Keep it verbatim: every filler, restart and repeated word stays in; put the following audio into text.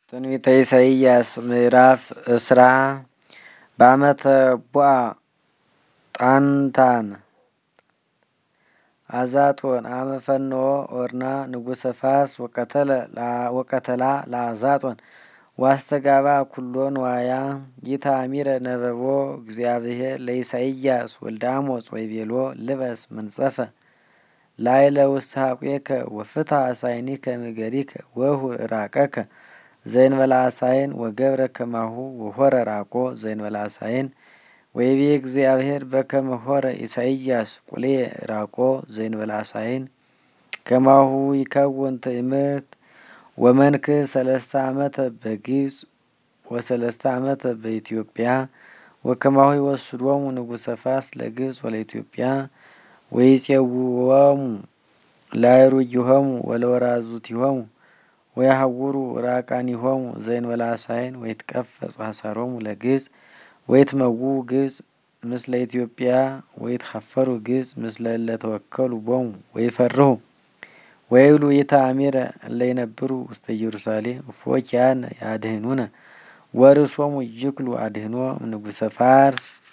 ትንቢተ ኢሳይያስ ምዕራፍ እስራ በአመተ ቡአ ጣንታን አዛጦን አመፈንኦ ኦርና ንጉሰ ፋስ ወቀተላ ለአዛጦን ዋስተጋባ ኩሎን ዋያ ይታሚረ ነበቦ እግዚአብሔር ለኢሳይያስ ወልደ አሞጽ ወይቤሎ ልበስ ምንጸፈ ላይለ ውስተ ኀቁከ ወፍታ አሳይኒከ ምግሪከ ወሁ ራቀከ ዘእንበለ አሳይን ወገብረ ከማሁ ወሆረ ራቆ ዘእንበለ አሳይን ወይቤ እግዚአብሔር በከመ ሆረ ኢሳይያስ ቁልየ ራቆ ዘእንበለ አሳይን ከማሁ ይከውን ትእምርት ወመንክ ሰለስተ ዓመተ በግብጽ ወሰለስተ ዓመተ በኢትዮጵያ ወከማሁ ይወስዶሙ ንጉሰ ፋስ ለግብጽ ወለኢትዮጵያ ወይጼውዎሙ ላዕሩጊሆሙ ወለወራዙቲሆሙ ወያሐውሩ ራቃኒሆሙ ዘእንበለ አሳይን ወይትቀፈጽ ሐሳሮሙ ለግብጽ ወይትመዉ ግብጽ ምስለ ኢትዮጵያ ወይትሐፈሩ ግብጽ ምስለ እለ ተወከሉ ቦሙ ወይፈርሁ ወይብሉ ይታሚረ እለ ይነብሩ ውስተ ኢየሩሳሌም እፎኪያነ ያድህኑነ ወርእሶሙ ይክሉ አድህኖ ንጉሰ ፋርስ